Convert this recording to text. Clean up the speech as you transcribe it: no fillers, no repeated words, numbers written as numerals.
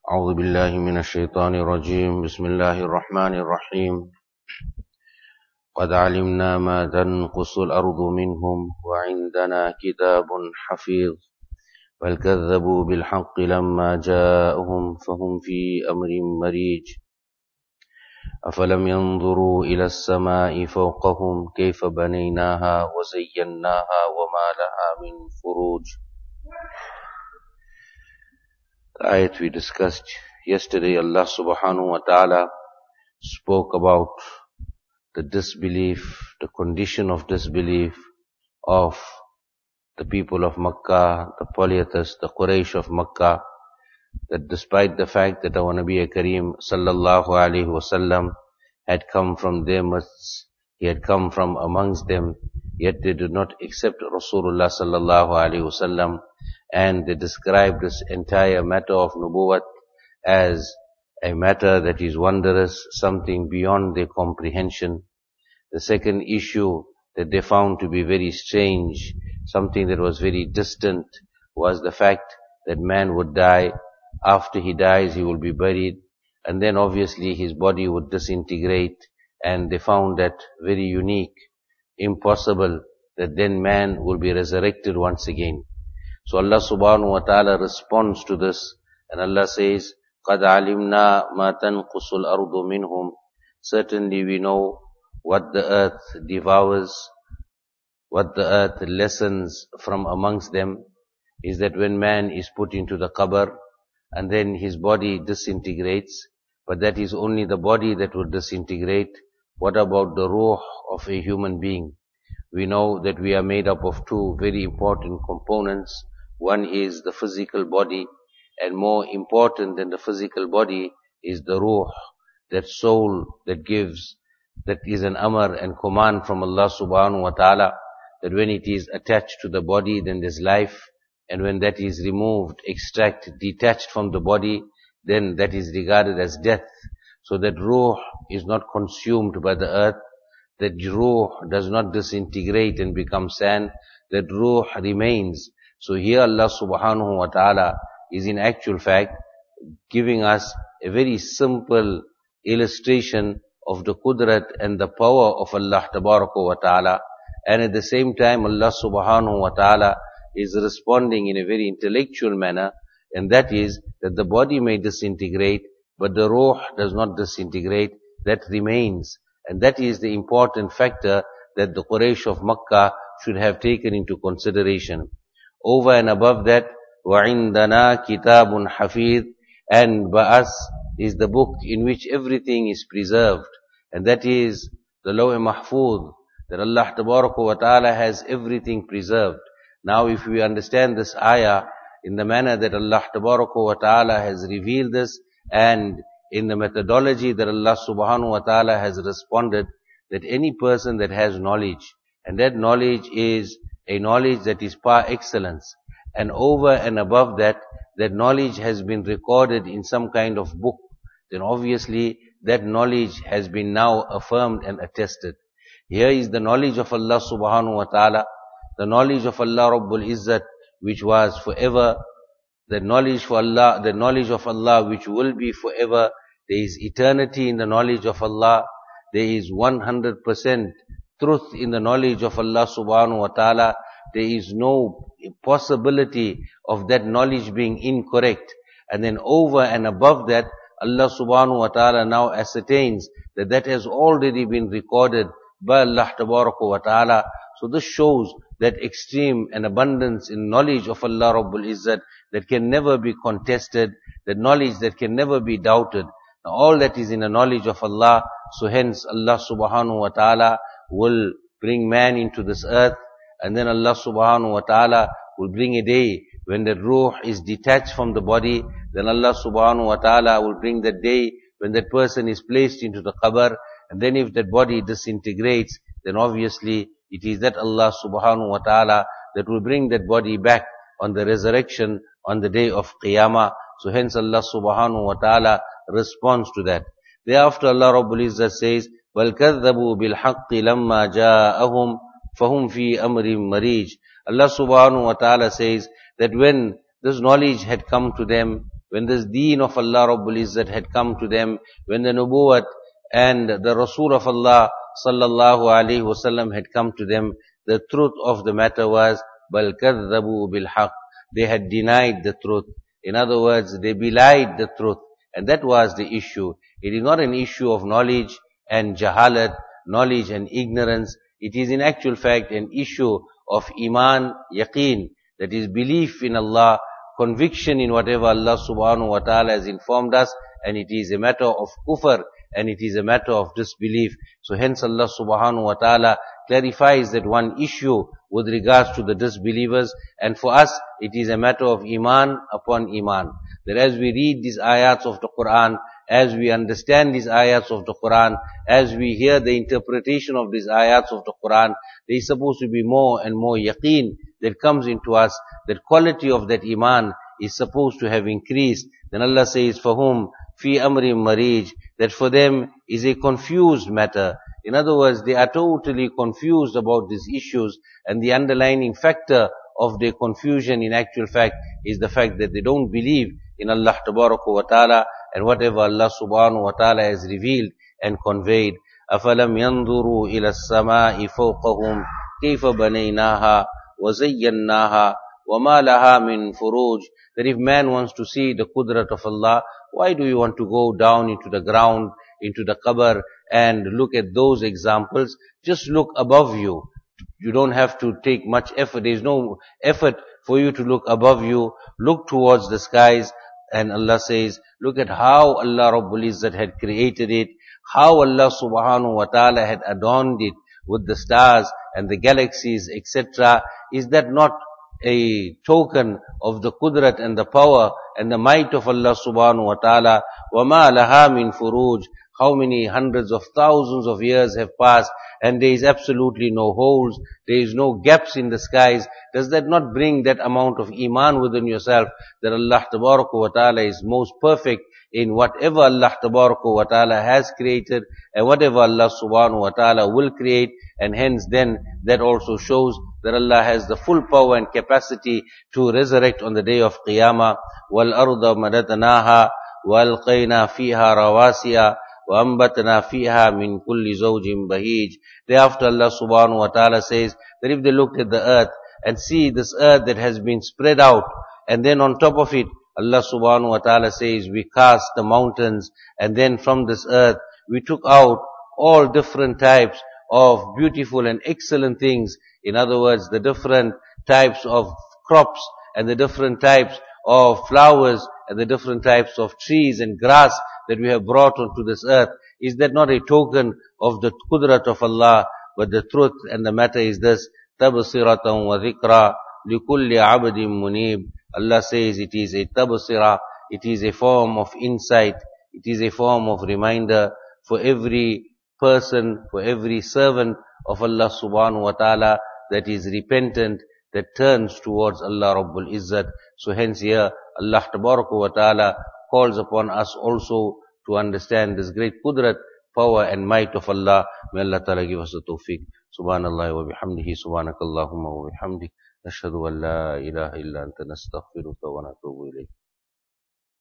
أعوذ بالله من الشيطان الرجيم بسم الله الرحمن الرحيم قد علمنا ما تنقص الأرض منهم وعندنا كتاب حفيظ بل كذبوا بالحق لما جاءهم فهم في أمر مريج أفلم ينظروا إلى السماء فوقهم كيف بنيناها وزيناها وما لها من فروج. The ayat we discussed yesterday, Allah subhanahu wa ta'ala spoke about the disbelief, the condition of disbelief of the people of Makkah, the polytheists, the Quraysh of Makkah, that despite the fact that our Nabi Kareem sallallahu alayhi wasallam had come from their midst, he had come from amongst them, yet they did not accept Rasulullah sallallahu alayhi wasallam, and they described this entire matter of nubuwwat as a matter that is wondrous, something beyond their comprehension. The second issue that they found to be very strange, something that was very distant, was the fact that man would die. After he dies, he will be buried, and then obviously his body would disintegrate, and they found that very unique, impossible, that then man will be resurrected once again. So Allah subhanahu wa ta'ala responds to this, and Allah says, قَدْ عَلِمْنَا مَا تَنْقُصُ الْأَرْضُ مِنْهُمْ. Certainly we know what the earth devours, what the earth lessens from amongst them, is that when man is put into the qabr, and then his body disintegrates, but that is only the body that will disintegrate. What about the ruh of a human being? We know that we are made up of two very important components. One is the physical body, and more important than the physical body is the ruh, that soul that gives, that is an amr and command from Allah subhanahu wa ta'ala, that when it is attached to the body, then there's life, and when that is removed, detached from the body, then that is regarded as death. So that ruh is not consumed by the earth, that ruh does not disintegrate and become sand, that ruh remains. So here Allah subhanahu wa ta'ala is in actual fact giving us a very simple illustration of the qudrat and the power of Allah tabaraka wa ta'ala, and at the same time Allah subhanahu wa ta'ala is responding in a very intellectual manner, and that is that the body may disintegrate, but the ruh does not disintegrate, that remains. And that is the important factor that the Quraysh of Makkah should have taken into consideration. Over and above that, وَعِندَنَا كِتَابٌ حَفِيظٌ, and by us is the book in which everything is preserved, and that is the Lawh Mahfuz, that Allah Tabaraka wa Ta'ala has everything preserved. Now if we understand this ayah in the manner that Allah Tabaraka wa Ta'ala has revealed this, and in the methodology that Allah subhanahu wa ta'ala has responded, that any person that has knowledge, and that knowledge is a knowledge that is par excellence, and over and above that, that knowledge has been recorded in some kind of book, then obviously that knowledge has been now affirmed and attested. Here is the knowledge of Allah subhanahu wa ta'ala, the knowledge of Allah Rabbul Izzat, which was forever, the knowledge for Allah, the knowledge of Allah which will be forever. There is eternity in the knowledge of Allah. There is 100% truth in the knowledge of Allah subhanahu wa ta'ala. There is no possibility of that knowledge being incorrect. And then over and above that, Allah subhanahu wa ta'ala now ascertains that that has already been recorded by Allah tabaraka wa ta'ala. So this shows that extreme and abundance in knowledge of Allah Rabbul Izzat that can never be contested, that knowledge that can never be doubted. Now all that is in the knowledge of Allah, so hence Allah subhanahu wa ta'ala will bring man into this earth, and then Allah subhanahu wa ta'ala will bring a day when the ruh is detached from the body, then Allah subhanahu wa ta'ala will bring that day when that person is placed into the qabr, and then if that body disintegrates, then obviously it is that Allah subhanahu wa ta'ala that will bring that body back on the resurrection on the day of Qiyamah. So hence Allah subhanahu wa ta'ala responds to that. Thereafter Allah Rabbul Izzat says, بَلْ كَذَّبُوا بِالْحَقِّ لَمَّا جَاءَهُمْ فَهُمْ فِي أَمْرٍ مَرِيجٍ. Allah subhanahu wa ta'ala says that when this knowledge had come to them, when this deen of Allah Rabbul Izzat had come to them, when the nubuwwat and the Rasul of Allah sallallahu alaihi wasallam had come to them, the truth of the matter was, bal kadhabu bil haqq. They had denied the truth. In other words, they belied the truth. And that was the issue. It is not an issue of knowledge and jahalat, knowledge and ignorance. It is in actual fact an issue of iman, yaqeen, that is belief in Allah, conviction in whatever Allah subhanahu wa ta'ala has informed us, and it is a matter of kufr, and it is a matter of disbelief. So hence Allah subhanahu wa ta'ala clarifies that one issue with regards to the disbelievers, and for us it is a matter of iman upon iman. That as we read these ayats of the Quran, as we understand these ayats of the Quran, as we hear the interpretation of these ayats of the Quran, there is supposed to be more and more yaqeen that comes into us. That quality of that iman is supposed to have increased. Then Allah says, فَهُمْ فِي أَمْرٍ مَرِيجٍ, that for them is a confused matter. In other words, they are totally confused about these issues, and the underlying factor of their confusion in actual fact is the fact that they don't believe in Allah Tabaraka wa Ta'ala and whatever Allah Subhanahu wa Ta'ala has revealed and conveyed. أَفَلَمْ يَنْظُرُوا إِلَى السَّمَاءِ فَوْقَهُمْ كَيْفَ بَنَيْنَاهَا وَزَيَّنَّاهَا وَمَا لَهَا مِنْ فُرُوجٍ. That if man wants to see the qudrat of Allah, why do you want to go down into the ground, into the qabr, and look at those examples? Just look above you. You don't have to take much effort. There is no effort for you to look above you. Look towards the skies. And Allah says, look at how Allah Rabbul Izzat had created it, how Allah subhanahu wa ta'ala had adorned it with the stars and the galaxies, etc. Is that not a token of the qudrat and the power and the might of Allah subhanahu wa ta'ala? وَمَا لَهَا مِنْ فُرُوجٍ. How many hundreds of thousands of years have passed and there is absolutely no holes, there is no gaps in the skies. Does that not bring that amount of iman within yourself that Allah Tabaraka wa Ta'ala is most perfect in whatever Allah Tabaraka wa Ta'ala has created and whatever Allah Subhanahu wa Ta'ala will create, and hence then that also shows that Allah has the full power and capacity to resurrect on the day of Qiyamah. وَالْأَرْضَ مَدَدْنَاهَا وَأَلْقَيْنَا فِيهَا رَوَاسِيَ وَأَنْبَتْنَا فِيهَا مِنْ كُلِّ زَوْجٍ بَهِيجٍ. Thereafter Allah subhanahu wa ta'ala says that if they looked at the earth and see this earth that has been spread out, and then on top of it, Allah subhanahu wa ta'ala says, we cast the mountains, and then from this earth, we took out all different types of beautiful and excellent things. In other words, the different types of crops, and the different types of flowers, and the different types of trees and grass that we have brought onto this earth. Is that not a token of the qudrat of Allah? But the truth and the matter is this, تَبْصِرَةً وَذِكْرًا لِكُلِّ عَبْدٍ مُنِيبٍ. Allah says it is a tabsira, it is a form of insight, it is a form of reminder for every person, for every servant of Allah subhanahu wa ta'ala that is repentant, that turns towards Allah Rabbul Izzat. So hence here, Allah Tabaraka wa Ta'ala calls upon us also to understand this great qudrat, power and might of Allah. May Allah Ta'ala give us the tawfiq. Subhanallah wa bihamdihi, subhanakallahumma wa bihamdik. Nashhadu an la ilaha illa anta nastaghfiruka wa natubu ilayk.